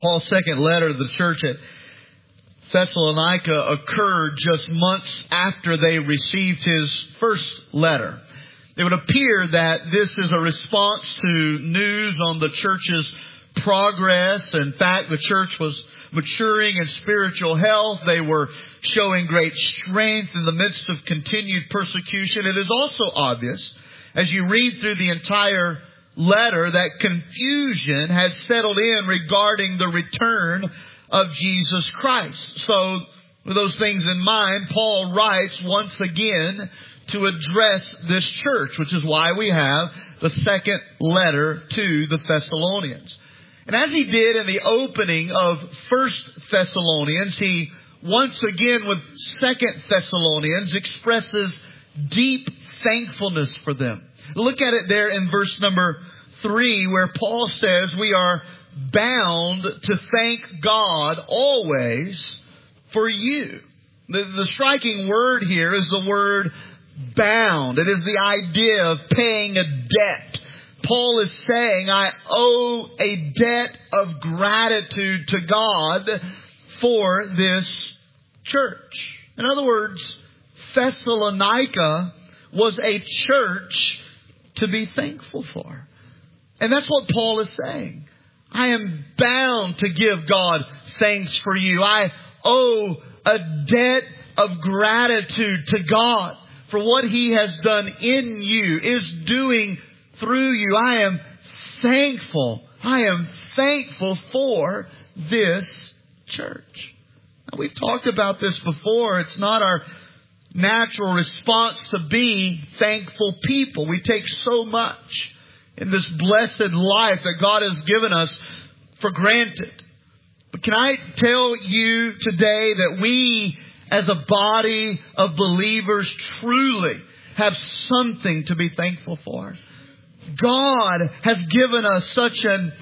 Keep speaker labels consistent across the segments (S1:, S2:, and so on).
S1: Paul's second letter to the church at Thessalonica occurred just months after they received his first letter. It would appear that this is a response to news on the church's progress. In fact, the church was maturing in spiritual health. They were showing great strength in the midst of continued persecution. It is also obvious, as you read through the entire letter, that confusion had settled in regarding the return of Jesus Christ. So, with those things in mind, Paul writes once again to address this church, which is why we have the second letter to the Thessalonians. And as he did in the opening of 1 Thessalonians, he once again with 2 Thessalonians expresses deep thankfulness for them. Look at it there in verse number 3, where Paul says we are bound to thank God always for you. The striking word here is the word bound. It is the idea of paying a debt. Paul is saying, I owe a debt of gratitude to God for this church. In other words, Thessalonica was a church to be thankful for. And that's what Paul is saying. I am bound to give God thanks for you. I owe a debt of gratitude to God for what He has done in you, is doing through you. I am thankful. I am thankful for this church. Now, we've talked about this before. It's not our natural response to be thankful people. We take so much in this blessed life that God has given us for granted. But can I tell you today that we as a body of believers truly have something to be thankful for? God has given us such an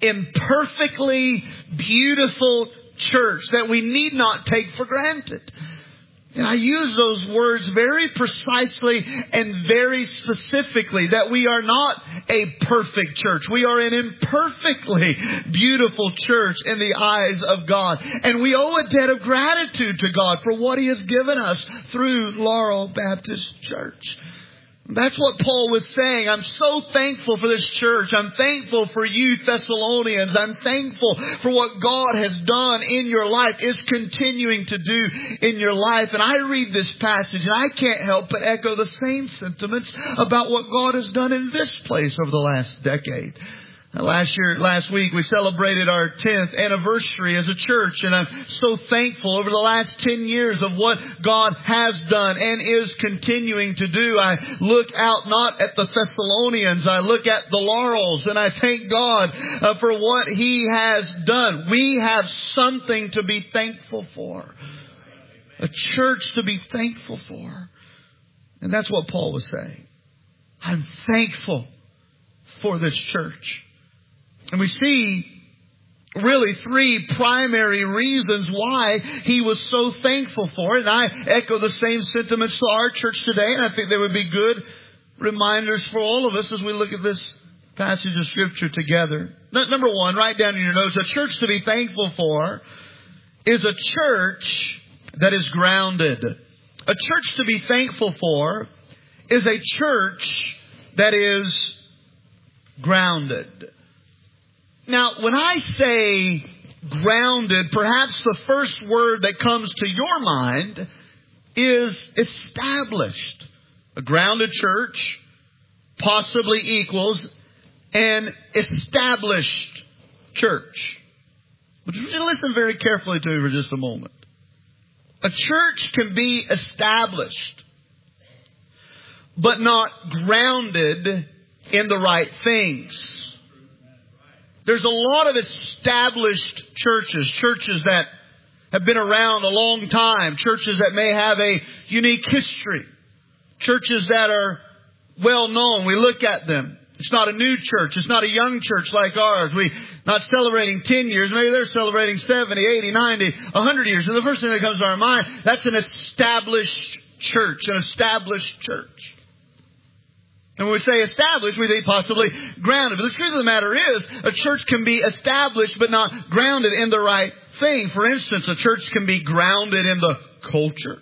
S1: imperfectly beautiful church that we need not take for granted. And I use those words very precisely and very specifically, that we are not a perfect church. We are an imperfectly beautiful church in the eyes of God. And we owe a debt of gratitude to God for what He has given us through Laurel Baptist Church. That's what Paul was saying. I'm so thankful for this church. I'm thankful for you Thessalonians. I'm thankful for what God has done in your life, is continuing to do in your life. And I read this passage and I can't help but echo the same sentiments about what God has done in this place over the last decade. Last week, we celebrated our 10th anniversary as a church, and I'm so thankful over the last 10 years of what God has done and is continuing to do. I look out not at the Thessalonians, I look at the Laurels, and I thank God for what He has done. We have something to be thankful for. A church to be thankful for. And that's what Paul was saying. I'm thankful for this church. And we see really three primary reasons why he was so thankful for it. And I echo the same sentiments to our church today. And I think they would be good reminders for all of us as we look at this passage of Scripture together. Number one, write down in your notes, a church to be thankful for is a church that is grounded. A church to be thankful for is a church that is grounded. Now, when I say grounded, perhaps the first word that comes to your mind is established. A grounded church possibly equals an established church. But listen very carefully to me for just a moment. A church can be established, but not grounded in the right things. There's a lot of established churches that have been around a long time, churches that may have a unique history, churches that are well known. We look at them. It's not a new church. It's not a young church like ours. We're not celebrating 10 years. Maybe they're celebrating 70, 80, 90, 100 years. And the first thing that comes to our mind, that's an established church, an established church. And when we say established, we think possibly grounded. But the truth of the matter is, a church can be established but not grounded in the right thing. For instance, a church can be grounded in the culture.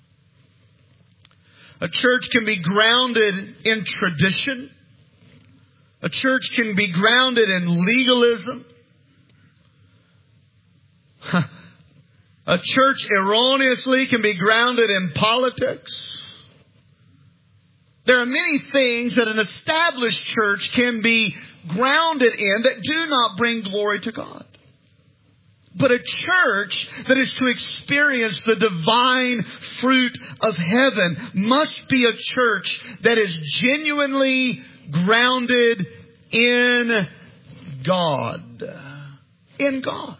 S1: A church can be grounded in tradition. A church can be grounded in legalism. A church erroneously can be grounded in politics. There are many things that an established church can be grounded in that do not bring glory to God. But a church that is to experience the divine fruit of heaven must be a church that is genuinely grounded in God. In God.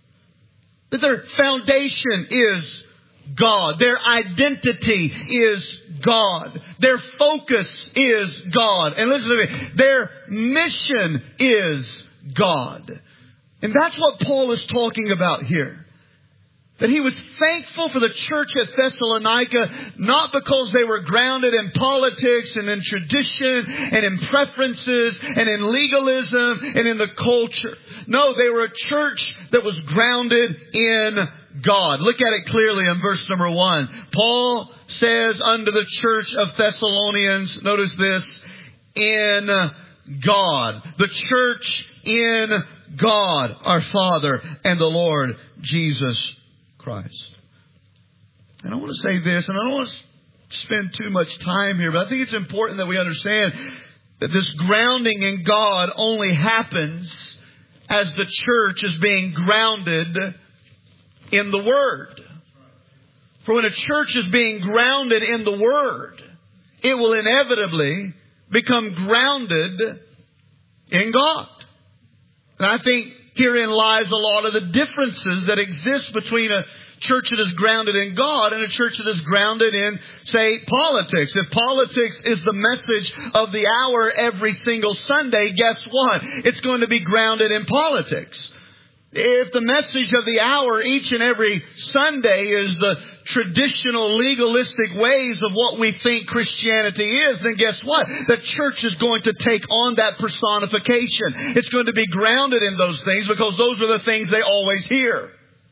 S1: That their foundation is God. Their identity is God. Their focus is God. And listen to me, their mission is God. And that's what Paul is talking about here. That he was thankful for the church at Thessalonica, not because they were grounded in politics and in tradition and in preferences and in legalism and in the culture. No, they were a church that was grounded in God. Look at it clearly in verse number 1. Paul says unto the church of Thessalonians, notice this, in God. The church in God, our Father and the Lord Jesus Christ. And I want to say this, and I don't want to spend too much time here, but I think it's important that we understand that this grounding in God only happens as the church is being grounded in the Word. For when a church is being grounded in the Word, it will inevitably become grounded in God. And I think herein lies a lot of the differences that exist between a church that is grounded in God and a church that is grounded in, say, politics. If politics is the message of the hour every single Sunday, guess what? It's going to be grounded in politics. If the message of the hour each and every Sunday is the traditional legalistic ways of what we think Christianity is, then guess what? The church is going to take on that personification. It's going to be grounded in those things because those are the things they always hear.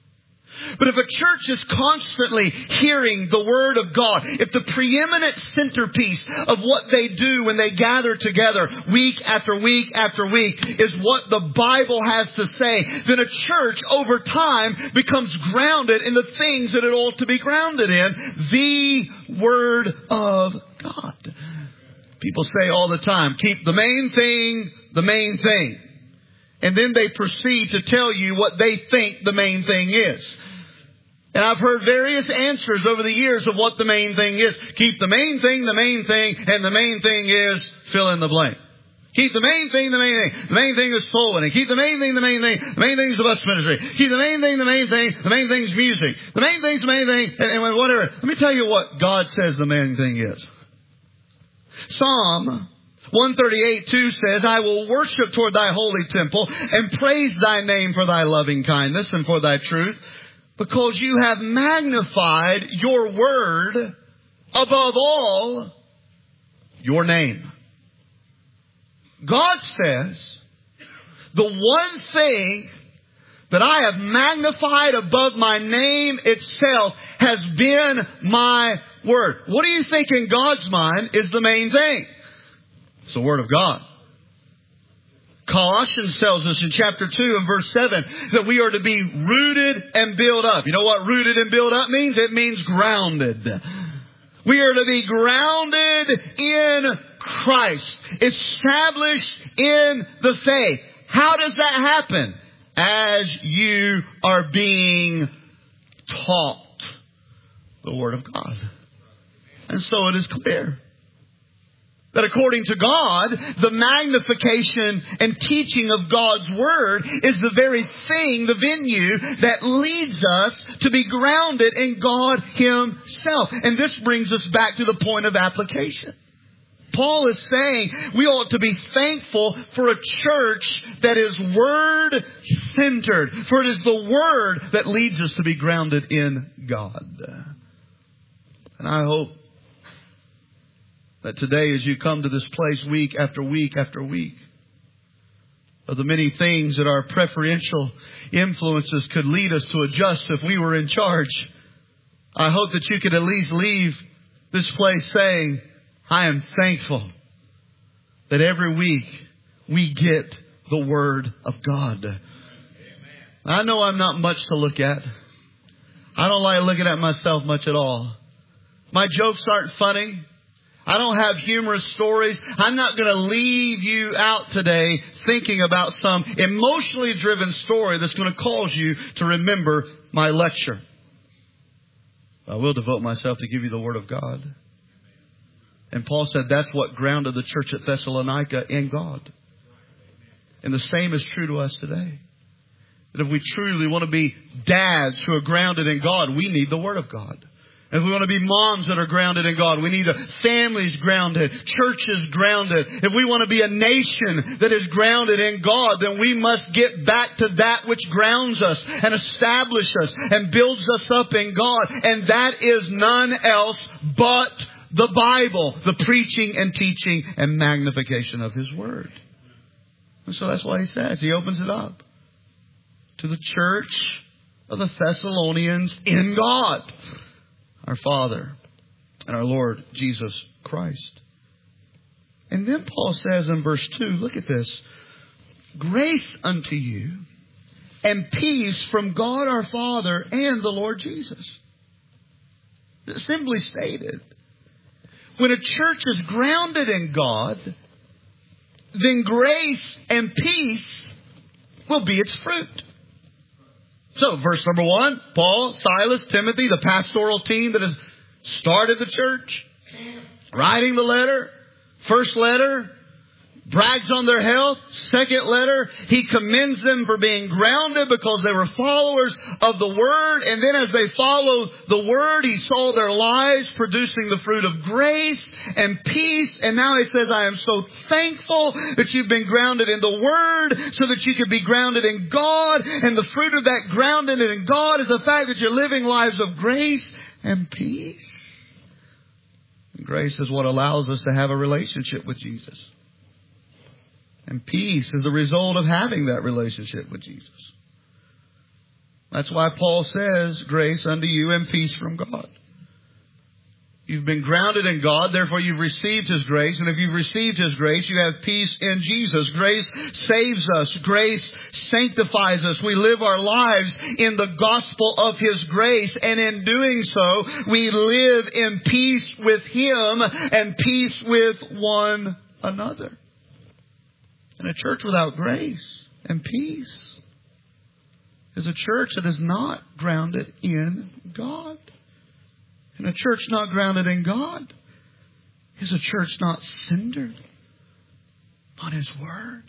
S1: But if a church is constantly hearing the Word of God, if the preeminent centerpiece of what they do when they gather together week after week after week is what the Bible has to say, then a church over time becomes grounded in the things that it ought to be grounded in, the Word of God. People say all the time, keep the main thing the main thing. And then they proceed to tell you what they think the main thing is. And I've heard various answers over the years of what the main thing is. Keep the main thing, and the main thing is fill in the blank. Keep the main thing, the main thing. The main thing is soul winning. Keep the main thing, the main thing. The main thing is the bus ministry. Keep the main thing, the main thing. The main thing is music. The main thing is the main thing. And whatever. Let me tell you what God says the main thing is. Psalm 138:2 says, I will worship toward thy holy temple and praise thy name for thy loving kindness and for thy truth, because you have magnified your word above all your name. God says, the one thing that I have magnified above my name itself has been my word. What do you think in God's mind is the main thing? It's the Word of God. Colossians tells us in chapter 2 and verse 7 that we are to be rooted and built up. You know what rooted and built up means? It means grounded. We are to be grounded in Christ, established in the faith. How does that happen? As you are being taught the Word of God. And so it is clear that according to God, the magnification and teaching of God's Word is the very thing, the venue that leads us to be grounded in God Himself. And this brings us back to the point of application. Paul is saying we ought to be thankful for a church that is Word-centered. For it is the Word that leads us to be grounded in God. And I hope That today, as you come to this place week after week after week, of the many things that our preferential influences could lead us to adjust if we were in charge, I hope that you could at least leave this place saying, I am thankful that every week we get the Word of God. Amen. I know I'm not much to look at. I don't like looking at myself much at all. My jokes aren't funny. I don't have humorous stories. I'm not going to leave you out today thinking about some emotionally driven story that's going to cause you to remember my lecture. I will devote myself to give you the Word of God. And Paul said that's what grounded the church at Thessalonica in God. And the same is true to us today. That if we truly want to be dads who are grounded in God, we need the Word of God. If we want to be moms that are grounded in God, we need families grounded, churches grounded. If we want to be a nation that is grounded in God, then we must get back to that which grounds us and establishes us and builds us up in God. And that is none else but the Bible, the preaching and teaching and magnification of His Word. And so that's what he says. He opens it up to the church of the Thessalonians in God, our Father and our Lord Jesus Christ. And then Paul says in verse 2, look at this. Grace unto you and peace from God our Father and the Lord Jesus. Simply stated, when a church is grounded in God, then grace and peace will be its fruit. So, verse number 1, Paul, Silas, Timothy, the pastoral team that has started the church, writing the letter, first letter, brags on their health. Second letter, he commends them for being grounded because they were followers of the Word. And then as they followed the Word, he saw their lives producing the fruit of grace and peace. And now he says, I am so thankful that you've been grounded in the Word so that you could be grounded in God. And the fruit of that grounded in God is the fact that you're living lives of grace and peace. And grace is what allows us to have a relationship with Jesus. And peace is the result of having that relationship with Jesus. That's why Paul says, grace unto you and peace from God. You've been grounded in God, therefore you've received His grace. And if you've received His grace, you have peace in Jesus. Grace saves us. Grace sanctifies us. We live our lives in the gospel of His grace. And in doing so, we live in peace with Him and peace with one another. And a church without grace and peace is a church that is not grounded in God. And a church not grounded in God is a church not centered on His Word.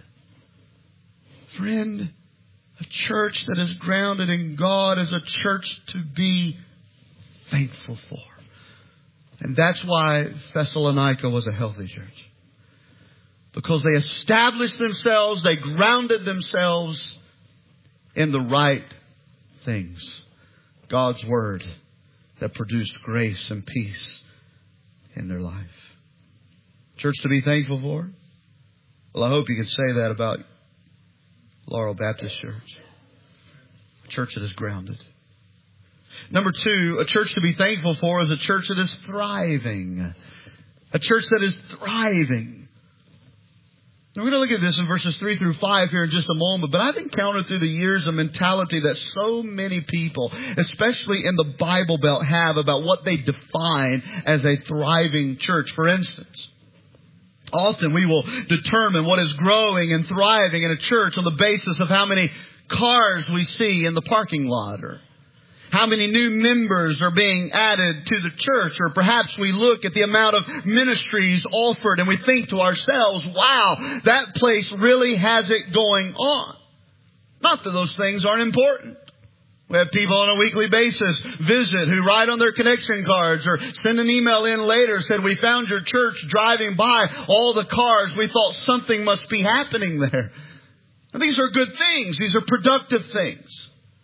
S1: Friend, a church that is grounded in God is a church to be thankful for. And that's why Thessalonica was a healthy church. Because they established themselves, they grounded themselves in the right things. God's Word that produced grace and peace in their life. Church to be thankful for? Well, I hope you can say that about Laurel Baptist Church. A church that is grounded. Number 2, a church to be thankful for is a church that is thriving. A church that is thriving. We're going to look at this in verses 3 through 5 here in just a moment. But I've encountered through the years a mentality that so many people, especially in the Bible Belt, have about what they define as a thriving church. For instance, often we will determine what is growing and thriving in a church on the basis of how many cars we see in the parking lot, or how many new members are being added to the church. Or perhaps we look at the amount of ministries offered and we think to ourselves, wow, that place really has it going on. Not that those things aren't important. We have people on a weekly basis visit who write on their connection cards or send an email in later, said, we found your church driving by all the cars. We thought something must be happening there. And these are good things. These are productive things.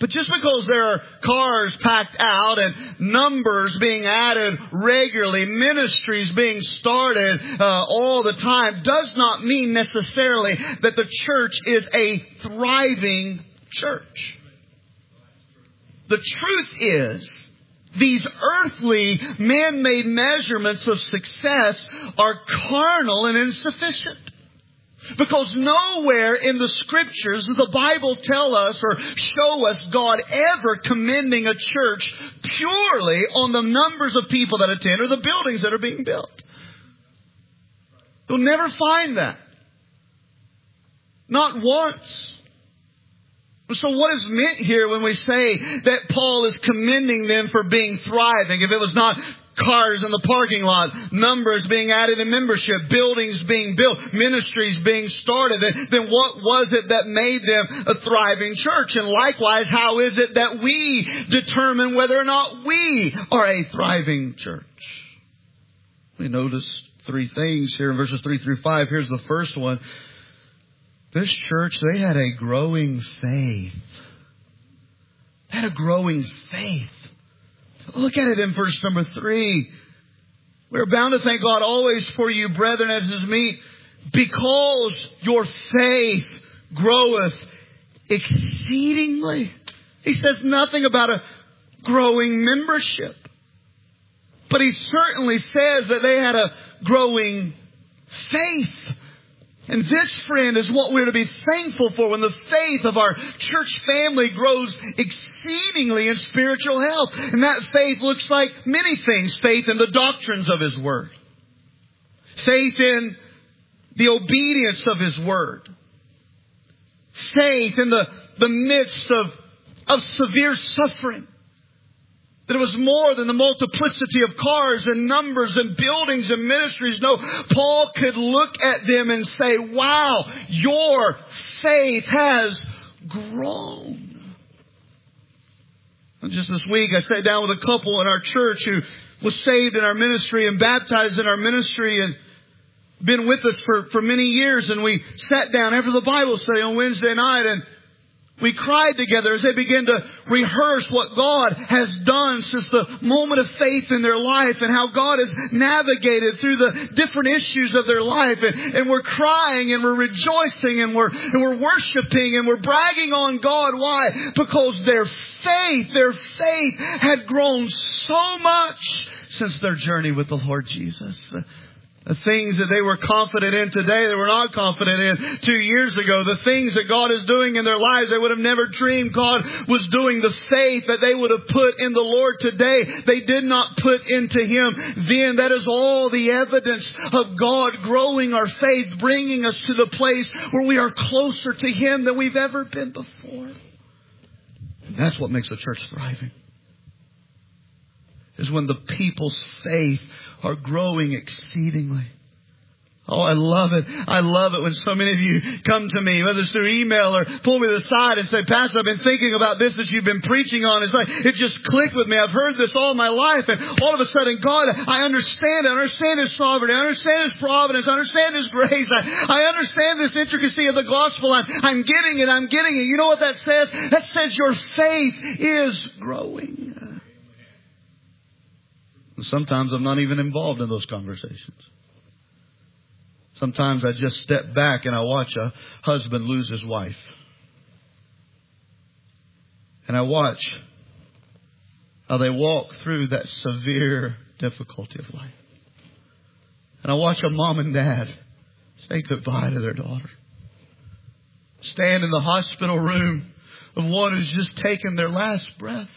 S1: But just because there are cars packed out and numbers being added regularly, ministries being started all the time, does not mean necessarily that the church is a thriving church. The truth is, these earthly, man-made measurements of success are carnal and insufficient. Because nowhere in the Scriptures does the Bible tell us or show us God ever commending a church purely on the numbers of people that attend or the buildings that are being built. You'll never find that. Not once. So what is meant here when we say that Paul is commending them for being thriving? If it was not cars in the parking lot, numbers being added in membership, buildings being built, ministries being started, then what was it that made them a thriving church? And likewise, how is it that we determine whether or not we are a thriving church? We notice three things here in verses 3 through 5. Here's the first one. This church, they had a growing faith. They had a growing faith. Look at it in verse number 3. We're bound to thank God always for you, brethren, as is meet, because your faith groweth exceedingly. He says nothing about a growing membership. But he certainly says that they had a growing faith. And this, friend, is what we're to be thankful for when the faith of our church family grows exceedingly in spiritual health. And that faith looks like many things. Faith in the doctrines of His Word. Faith in the obedience of His Word. Faith in the midst of severe suffering. That it was more than the multiplicity of cars and numbers and buildings and ministries. No, Paul could look at them and say, wow, your faith has grown. And just this week, I sat down with a couple in our church who was saved in our ministry and baptized in our ministry and been with us for many years. And we sat down after the Bible study on Wednesday night and we cried together as they began to rehearse what God has done since the moment of faith in their life and how God has navigated through the different issues of their life. And we're crying and we're rejoicing and we're worshiping and we're bragging on God. Why? Because their faith had grown so much since their journey with the Lord Jesus. The things that they were confident in today, they were not confident in 2 years ago. The things that God is doing in their lives, they would have never dreamed God was doing. The faith that they would have put in the Lord today, they did not put into Him then. That is all the evidence of God growing our faith, bringing us to the place where we are closer to Him than we've ever been before. And that's what makes a church thriving. Is when the people's faith are growing exceedingly. Oh, I love it. I love it when so many of you come to me, whether it's through email or pull me to the side and say, Pastor, I've been thinking about this that you've been preaching on. It's like, it just clicked with me. I've heard this all my life. And all of a sudden, God, I understand it. I understand His sovereignty. I understand His providence. I understand His grace. I understand this intricacy of the gospel. I'm getting it. I'm getting it. You know what that says? That says your faith is growing. Sometimes I'm not even involved in those conversations. Sometimes I just step back and I watch a husband lose his wife. And I watch how they walk through that severe difficulty of life. And I watch a mom and dad say goodbye to their daughter. Stand in the hospital room of one who's just taken their last breath.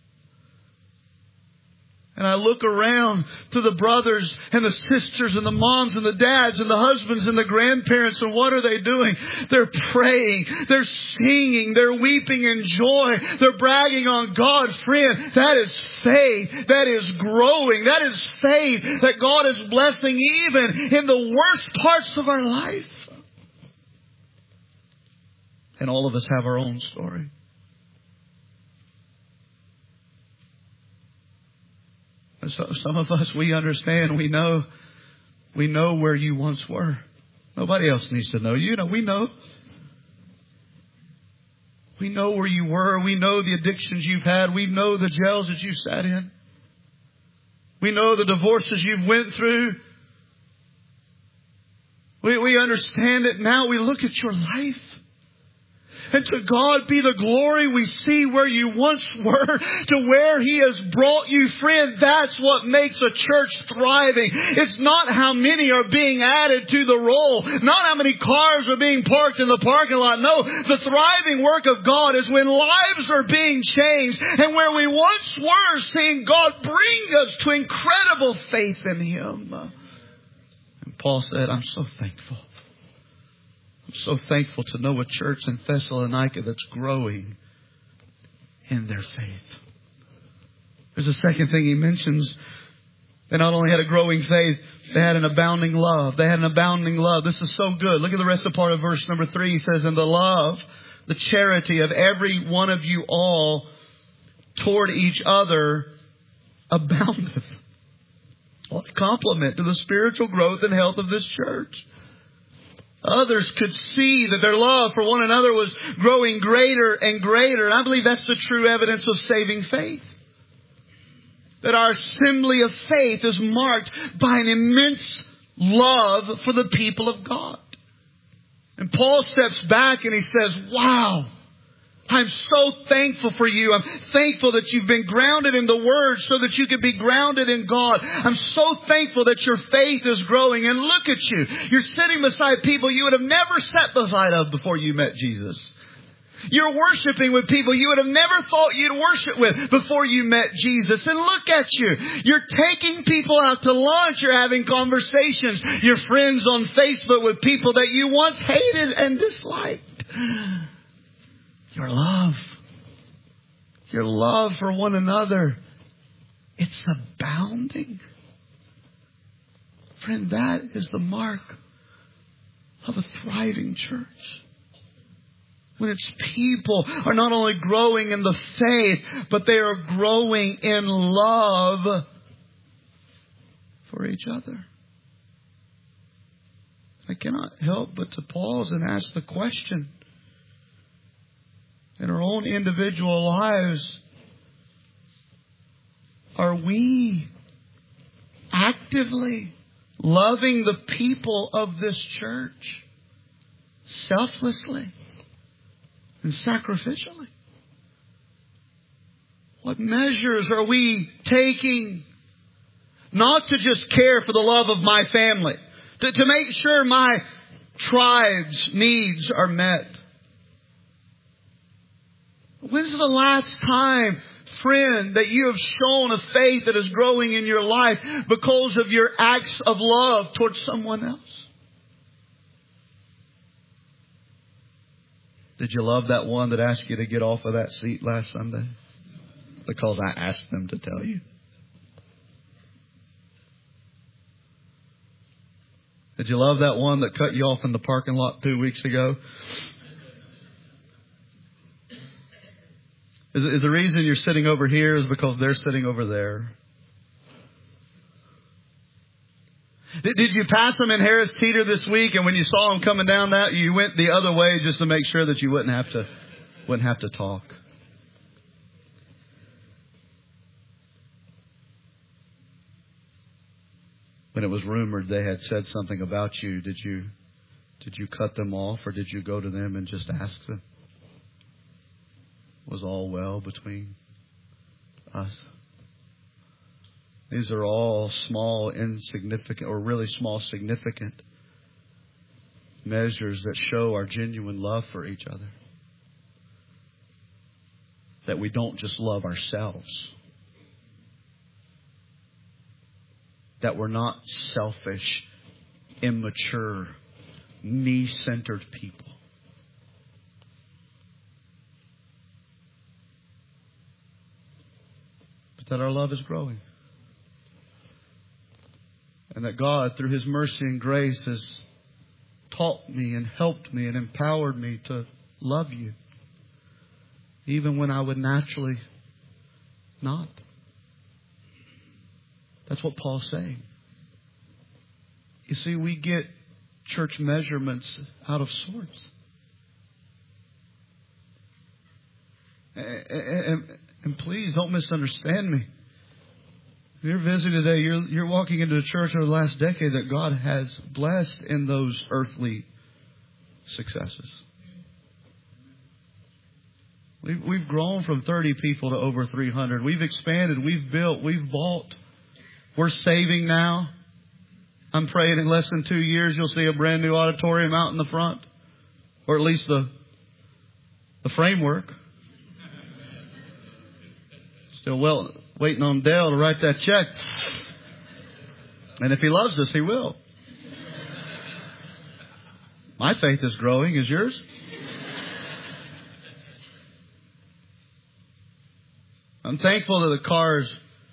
S1: And I look around to the brothers and the sisters and the moms and the dads and the husbands and the grandparents. And what are they doing? They're praying. They're singing. They're weeping in joy. They're bragging on God. Friend, that is faith. That is growing. That is faith that God is blessing even in the worst parts of our life. And all of us have our own story. So some of us, we understand, we know where you once were. Nobody else needs to know you. We know. We know where you were. We know the addictions you've had. We know the jails that you sat in. We know the divorces you've went through. We understand it now. We look at your life. And to God be the glory. We see where you once were to where He has brought you, friend. That's what makes a church thriving. It's not how many are being added to the roll. Not how many cars are being parked in the parking lot. No, the thriving work of God is when lives are being changed. And where we once were, seeing God bring us to incredible faith in Him. And Paul said, I'm so thankful. I'm so thankful to know a church in Thessalonica that's growing in their faith. There's a second thing he mentions. They not only had a growing faith, they had an abounding love. They had an abounding love. This is so good. Look at the rest of part of verse number 3. He says, and the love, the charity of every one of you all toward each other aboundeth. What a compliment to the spiritual growth and health of this church. Others could see that their love for one another was growing greater and greater. And I believe that's the true evidence of saving faith. That our assembly of faith is marked by an immense love for the people of God. And Paul steps back and he says, wow, I'm so thankful for you. I'm thankful that you've been grounded in the Word so that you can be grounded in God. I'm so thankful that your faith is growing. And look at you. You're sitting beside people you would have never sat beside of before you met Jesus. You're worshiping with people you would have never thought you'd worship with before you met Jesus. And look at you. You're taking people out to lunch. You're having conversations. You're friends on Facebook with people that you once hated and disliked. Your love for one another, it's abounding. Friend, that is the mark of a thriving church. When its people are not only growing in the faith, but they are growing in love for each other. I cannot help but to pause and ask the question, in our own individual lives, are we actively loving the people of this church selflessly and sacrificially? What measures are we taking not to just care for the love of my family, to make sure my tribe's needs are met? When's the last time, friend, that you have shown a faith that is growing in your life because of your acts of love towards someone else? Did you love that one that asked you to get off of that seat last Sunday? Because I asked them to tell you. Did you love that one that cut you off in the parking lot 2 weeks ago? Is the reason you're sitting over here is because they're sitting over there? Did you pass them in Harris Teeter this week, and when you saw them coming down that, you went the other way just to make sure that you wouldn't have to talk? When it was rumored they had said something about you, did you cut them off, or did you go to them and just ask them? Was all well between us? These are all small, insignificant, or really small, significant measures that show our genuine love for each other. That we don't just love ourselves. That we're not selfish, immature, me-centered people. That our love is growing. And that God, through His mercy and grace, has taught me and helped me and empowered me to love you. Even when I would naturally not. That's what Paul's saying. You see, we get church measurements out of sorts. And please don't misunderstand me. If you're visiting today, you're walking into a church over the last decade that God has blessed in those earthly successes. We've grown from 30 people to over 300. We've expanded. We've built. We've bought. We're saving now. I'm praying in less than 2 years you'll see a brand new auditorium out in the front. Or at least the framework. Still waiting on Dale to write that check. And if he loves us, he will. My faith is growing. Is yours? I'm thankful that the car's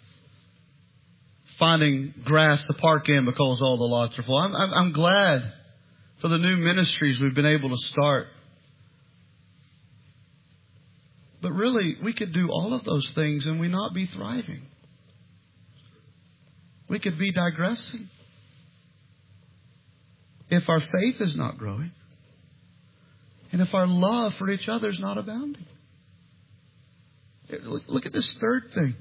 S1: finding grass to park in because all the lots are full. I'm glad for the new ministries we've been able to start. But really, we could do all of those things and we not be thriving. We could be digressing if our faith is not growing and if our love for each other is not abounding. Look at this third thing.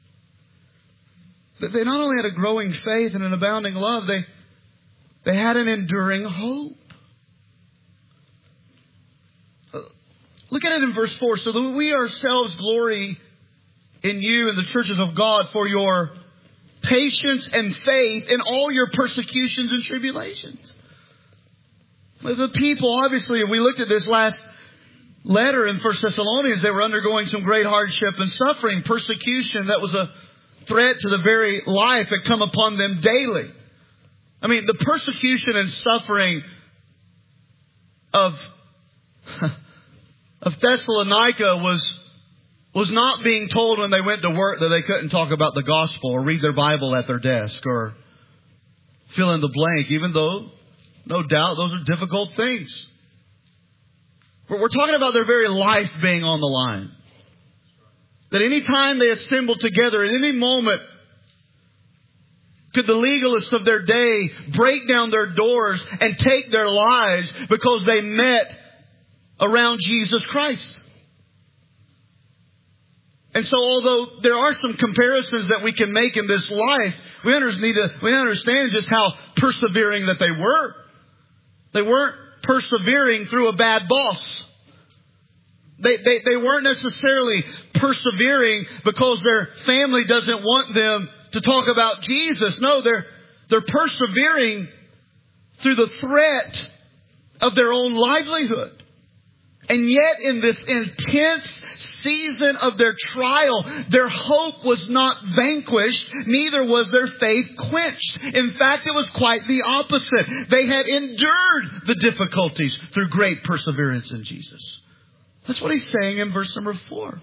S1: That they not only had a growing faith and an abounding love, they had an enduring hope. Look at it in verse 4. So that we ourselves glory in you and the churches of God for your patience and faith in all your persecutions and tribulations. The people, obviously, we looked at this last letter in 1 Thessalonians, they were undergoing some great hardship and suffering, persecution that was a threat to the very life that come upon them daily. I mean, the persecution and suffering of Thessalonica was not being told when they went to work that they couldn't talk about the gospel or read their Bible at their desk or fill in the blank, even though, no doubt, those are difficult things. We're talking about their very life being on the line. That any time they assembled together, at any moment, could the legalists of their day break down their doors and take their lives because they met around Jesus Christ. And so although there are some comparisons that we can make in this life, we understand just how persevering that they were. They weren't persevering through a bad boss. They weren't necessarily persevering because their family doesn't want them to talk about Jesus. No, they're persevering through the threat of their own livelihood. And yet in this intense season of their trial, their hope was not vanquished, neither was their faith quenched. In fact, it was quite the opposite. They had endured the difficulties through great perseverance in Jesus. That's what he's saying in verse number 4.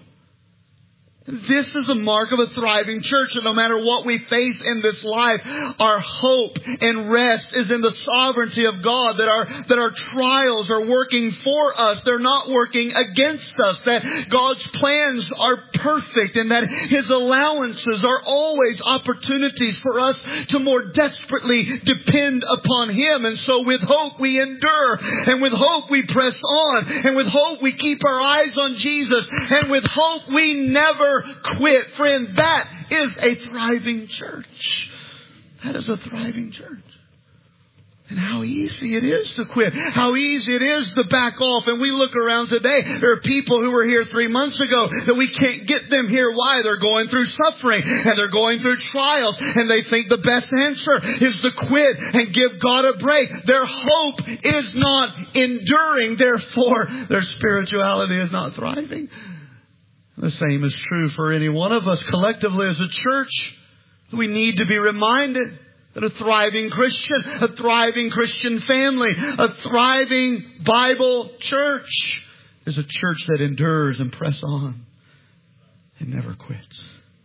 S1: This is a mark of a thriving church. And no matter what we face in this life, our hope and rest is in the sovereignty of God. That our trials are working for us. They're not working against us. That God's plans are perfect. And that His allowances are always opportunities for us to more desperately depend upon Him. And so with hope we endure. And with hope we press on. And with hope we keep our eyes on Jesus. And with hope we never quit. Friend, that is a thriving church. That is a thriving church. And how easy it is to quit. How easy it is to back off. And we look around today. There are people who were here 3 months ago that we can't get them here. Why? They're going through suffering. And they're going through trials. And they think the best answer is to quit and give God a break. Their hope is not enduring. Therefore, their spirituality is not thriving. The same is true for any one of us collectively as a church. We need to be reminded that a thriving Christian family, a thriving Bible church is a church that endures and press on and never quits.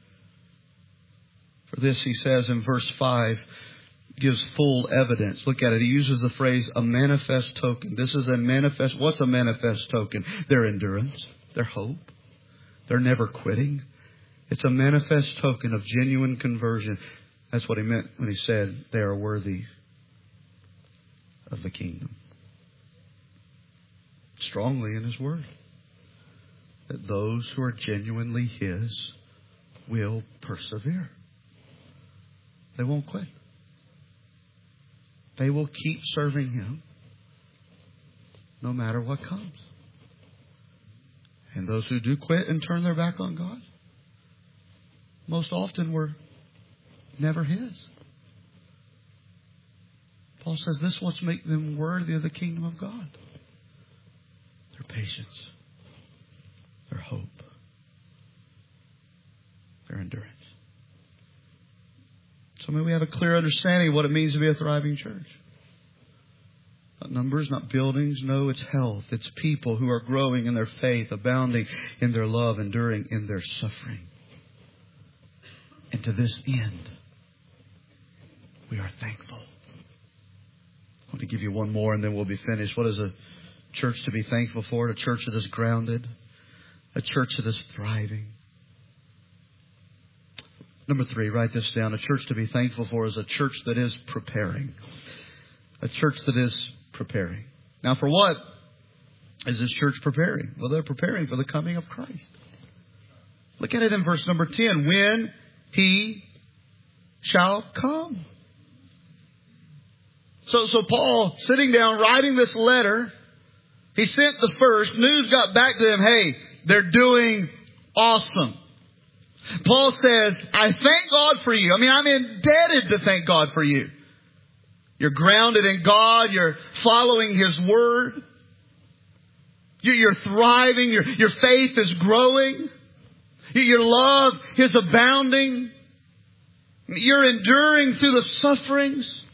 S1: For this, he says in verse 5, gives full evidence. Look at it. He uses the phrase, a manifest token. This is a manifest. What's a manifest token? Their endurance, their hope. They're never quitting. It's a manifest token of genuine conversion. That's what he meant when he said they are worthy of the kingdom. Strongly in his word. that those who are genuinely His will persevere. They won't quit. They will keep serving Him no matter what comes. And those who do quit and turn their back on God, most often were never His. Paul says this is what's making them worthy of the kingdom of God. Their patience, their hope, their endurance. So may we have a clear understanding of what it means to be a thriving church. Not numbers, not buildings. No, it's health. It's people who are growing in their faith, abounding in their love, enduring in their suffering. And to this end, we are thankful. I want to give you one more and then we'll be finished. What is a church to be thankful for? A church that is grounded. A church that is thriving. Number 3, write this down. A church to be thankful for is a church that is preparing. A church that is preparing. Now, for what is this church preparing? Well, they're preparing for the coming of Christ. Look at it in verse number 10. When He shall come. So Paul, sitting down, writing this letter, he sent the first. News got back to him. Hey, they're doing awesome. Paul says, I thank God for you. I mean, I'm indebted to thank God for you. You're grounded in God. You're following His Word. You're thriving. Your faith is growing. Your love is abounding. You're enduring through the sufferings.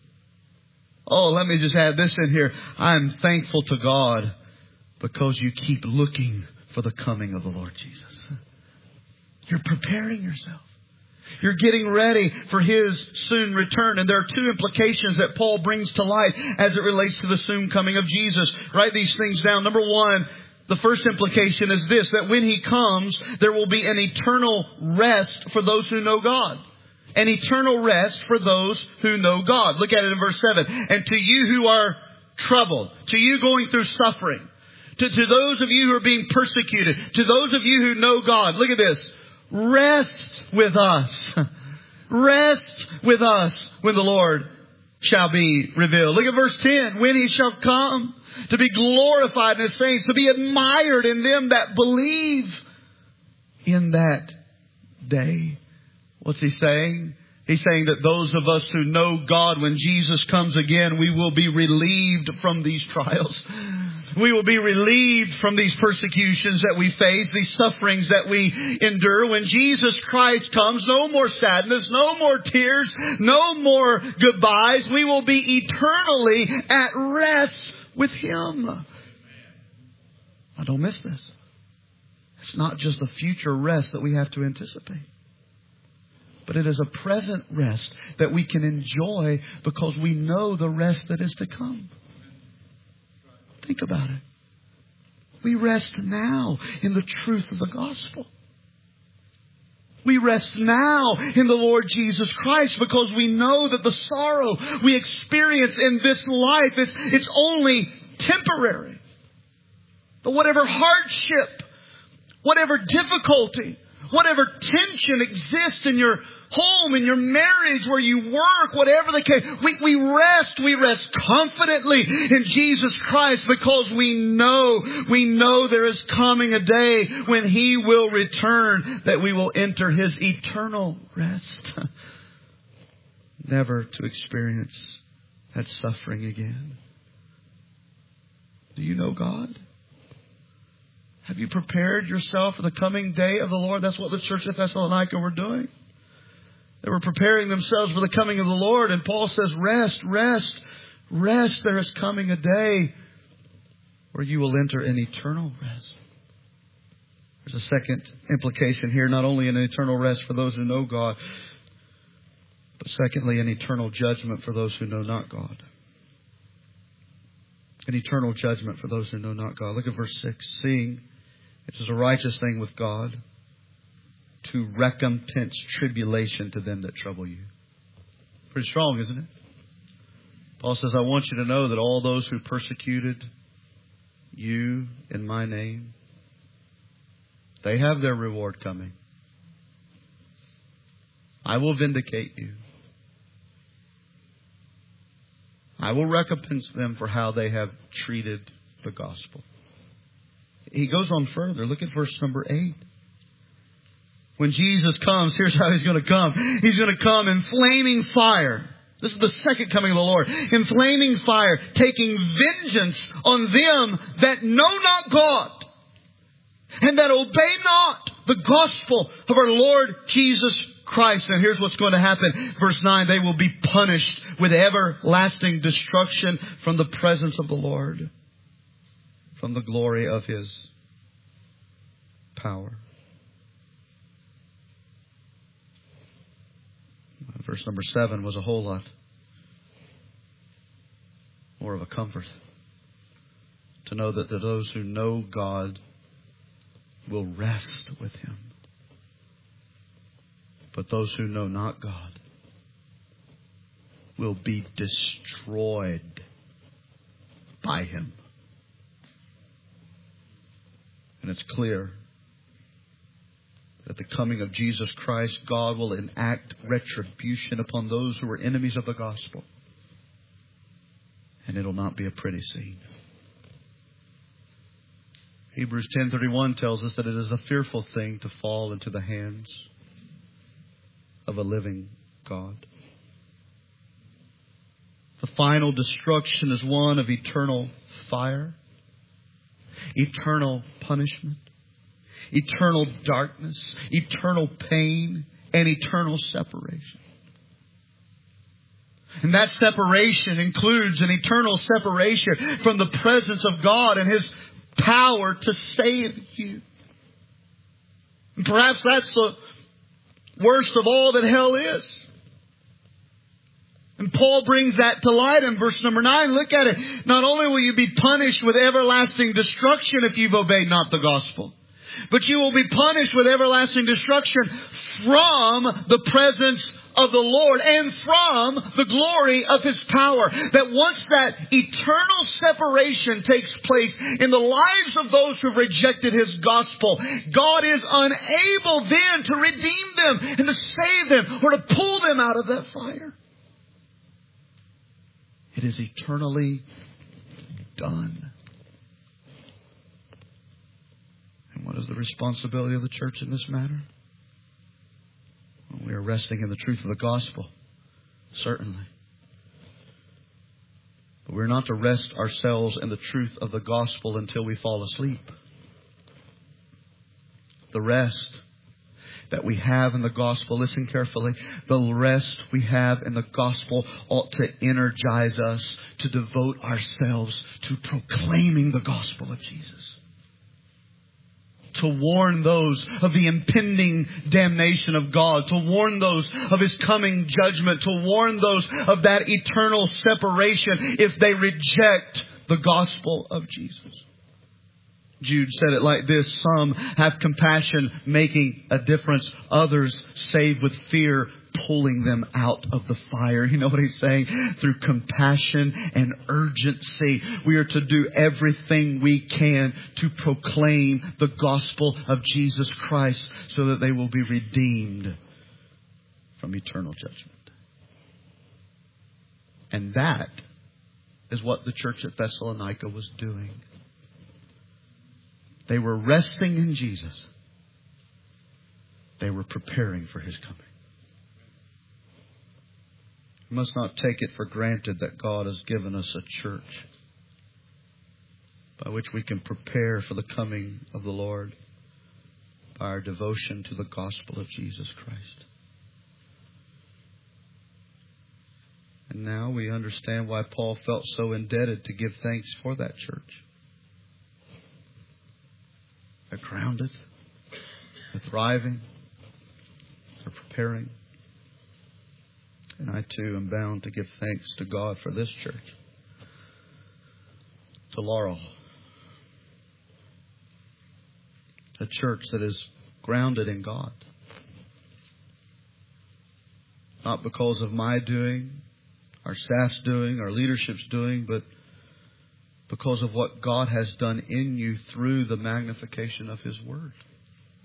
S1: Oh, let me just add this in here. I'm thankful to God because you keep looking for the coming of the Lord Jesus. You're preparing yourself. You're getting ready for His soon return. And there are 2 implications that Paul brings to light as it relates to the soon coming of Jesus. Write these things down. Number 1, the first implication is this, that when He comes, there will be an eternal rest for those who know God. An eternal rest for those who know God. Look at it in verse 7. And to you who are troubled, to you going through suffering, to those of you who are being persecuted, to those of you who know God, look at this. Rest with us. Rest with us when the Lord shall be revealed. Look at verse 10. When He shall come to be glorified in His saints, to be admired in them that believe in that day. What's he saying? He's saying that those of us who know God, when Jesus comes again, we will be relieved from these trials. We will be relieved from these persecutions that we face, these sufferings that we endure. When Jesus Christ comes, no more sadness, no more tears, no more goodbyes. We will be eternally at rest with Him. Now, don't miss this. It's not just a future rest that we have to anticipate. But it is a present rest that we can enjoy because we know the rest that is to come. Think about it. We rest now in the truth of the gospel. We rest now in the Lord Jesus Christ because we know that the sorrow we experience in this life, it's only temporary. But whatever hardship, whatever difficulty, whatever tension exists in your home, in your marriage, where you work, whatever the case, we rest confidently in Jesus Christ because we know there is coming a day when He will return, that we will enter His eternal rest. Never to experience that suffering again. Do you know God? Have you prepared yourself for the coming day of the Lord? That's what the church at Thessalonica were doing. They were preparing themselves for the coming of the Lord. And Paul says, rest, rest, rest. There is coming a day where you will enter an eternal rest. There's a second implication here, not only an eternal rest for those who know God, but secondly, an eternal judgment for those who know not God. An eternal judgment for those who know not God. Look at verse 6. Seeing it is a righteous thing with God to recompense tribulation to them that trouble you. Pretty strong, isn't it? Paul says, I want you to know that all those who persecuted you in my name, They have their reward coming. I will vindicate you. I will recompense them for how they have treated the gospel. He goes on further. Look at verse number 8. When Jesus comes, here's how He's going to come. He's going to come in flaming fire. This is the second coming of the Lord. In flaming fire, taking vengeance on them that know not God and that obey not the gospel of our Lord Jesus Christ. And here's what's going to happen. Verse 9, they will be punished with everlasting destruction from the presence of the Lord, from the glory of His power. Verse number 7 was a whole lot more of a comfort. To know that those who know God will rest with Him. But those who know not God will be destroyed by Him. And it's clear that at the coming of Jesus Christ, God will enact retribution upon those who are enemies of the gospel. And it'll not be a pretty scene. Hebrews 10:31 tells us that it is a fearful thing to fall into the hands of a living God. The final destruction is one of eternal fire, eternal punishment, eternal darkness, eternal pain, and eternal separation. And that separation includes an eternal separation from the presence of God and His power to save you. And perhaps that's the worst of all that hell is. And Paul brings that to light in verse number 9. Look at it. Not only will you be punished with everlasting destruction if you've obeyed not the gospel, but you will be punished with everlasting destruction from the presence of the Lord and from the glory of His power. That once that eternal separation takes place in the lives of those who have rejected His gospel, God is unable then to redeem them and to save them or to pull them out of that fire. It is eternally done. And what is the responsibility of the church in this matter? Well, we are resting in the truth of the gospel, certainly. But we're not to rest ourselves in the truth of the gospel until we fall asleep. The rest that we have in the gospel, listen carefully, the rest we have in the gospel ought to energize us to devote ourselves to proclaiming the gospel of Jesus. To warn those of the impending damnation of God. To warn those of His coming judgment. To warn those of that eternal separation if they reject the gospel of Jesus. Jude said it like this: some have compassion, making a difference. Others save with fear, pulling them out of the fire. You know what he's saying? Through compassion and urgency, we are to do everything we can to proclaim the gospel of Jesus Christ so that they will be redeemed from eternal judgment. And that is what the church at Thessalonica was doing. They were resting in Jesus. They were preparing for His coming. We must not take it for granted that God has given us a church by which we can prepare for the coming of the Lord by our devotion to the gospel of Jesus Christ. And now we understand why Paul felt so indebted to give thanks for that church. They're grounded. They're thriving. They're preparing. And I too am bound to give thanks to God for this church. To Laurel. A church that is grounded in God. Not because of my doing, our staff's doing, our leadership's doing, but because of what God has done in you through the magnification of His Word.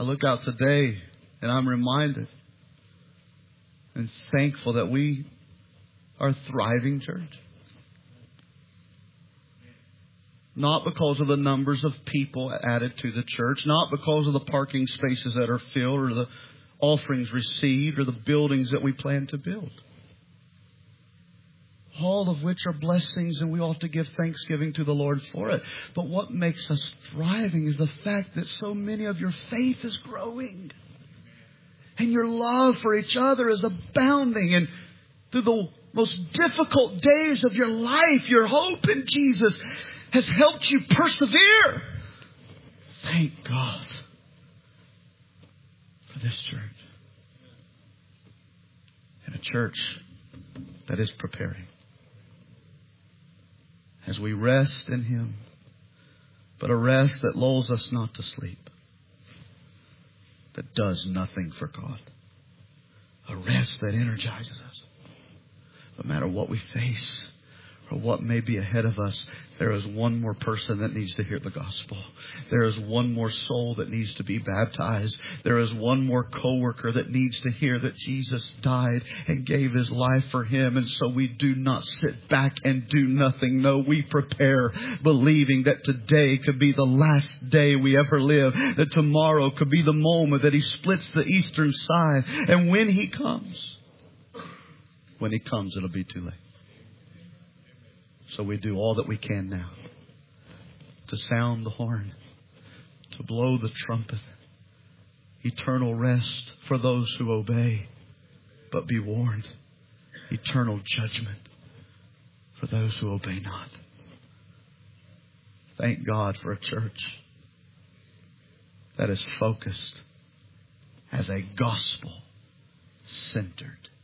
S1: I look out today and I'm reminded and thankful that we are a thriving church. Not because of the numbers of people added to the church, not because of the parking spaces that are filled or the offerings received or the buildings that we plan to build. All of which are blessings, and we ought to give thanksgiving to the Lord for it. But what makes us thriving is the fact that so many of your faith is growing. And your love for each other is abounding. And through the most difficult days of your life, your hope in Jesus has helped you persevere. Thank God for this church. And a church that is preparing. As we rest in Him, but a rest that lulls us not to sleep, that does nothing for God, a rest that energizes us. No matter what we face or what may be ahead of us, there is one more person that needs to hear the gospel. There is one more soul that needs to be baptized. There is one more coworker that needs to hear that Jesus died and gave His life for him. And so we do not sit back and do nothing. No, we prepare, believing that today could be the last day we ever live. That tomorrow could be the moment that He splits the eastern side. And when He comes, it'll be too late. So we do all that we can now to sound the horn, to blow the trumpet. Eternal rest for those who obey, but be warned, eternal judgment for those who obey not. Thank God for a church that is focused as a gospel-centered